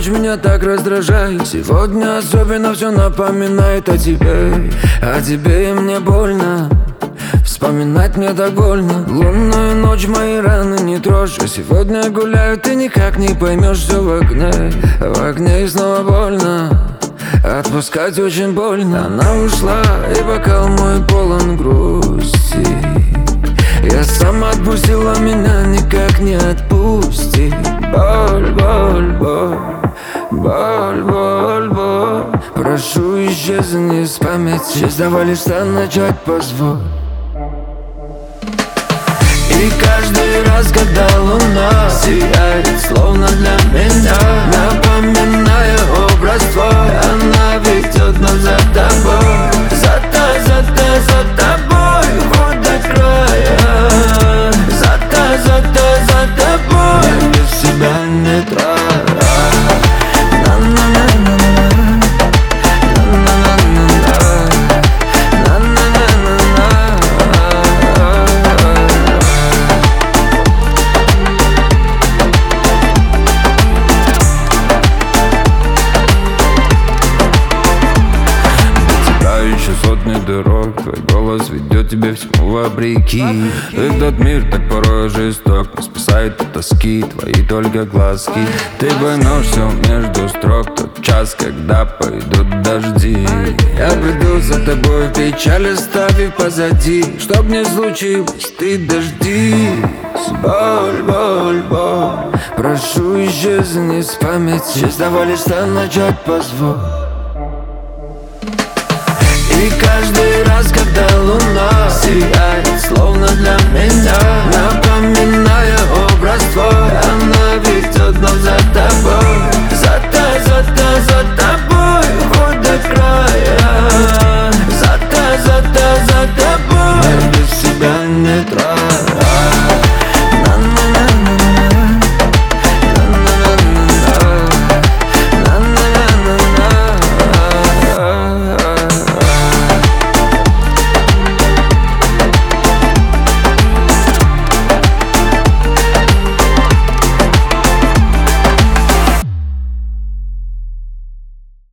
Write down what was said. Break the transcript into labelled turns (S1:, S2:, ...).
S1: ночь меня так раздражает. Сегодня особенно все напоминает о тебе. О тебе и мне больно. Вспоминать мне так больно. Лунную ночь мои раны не трожь. А сегодня гуляю, ты никак не поймешь. Все в окне и снова больно. Отпускать очень больно. Она ушла, и бокал мой полон грусти. Я сам отпустила, меня никак не отпусти. Боль, боль, боль, боль, боль, боль. Прошу, исчезни из памяти. Давай лишь начать, позволь. И каждый раз, когда луна сияет, словно для меня, напоминая образ твой, она ведет нас за тобой, за тобой, хоть до края. За тобой, я без себя не трогаю. Сотни дорог, твой голос ведет тебя всему вопреки. Этот мир так порой жесток, не спасает от тоски твои только глазки. Ты поймешь все между строк, тот час, когда пойдут дожди. Я приду за тобой в печаль, оставив позади. Чтоб не случилось, ты дождись. Боль, боль, боль. Прошу, исчезни из памяти. Давай лишь начать, позволь. И каждый раз, когда луна сияет, словно для меня, напоминает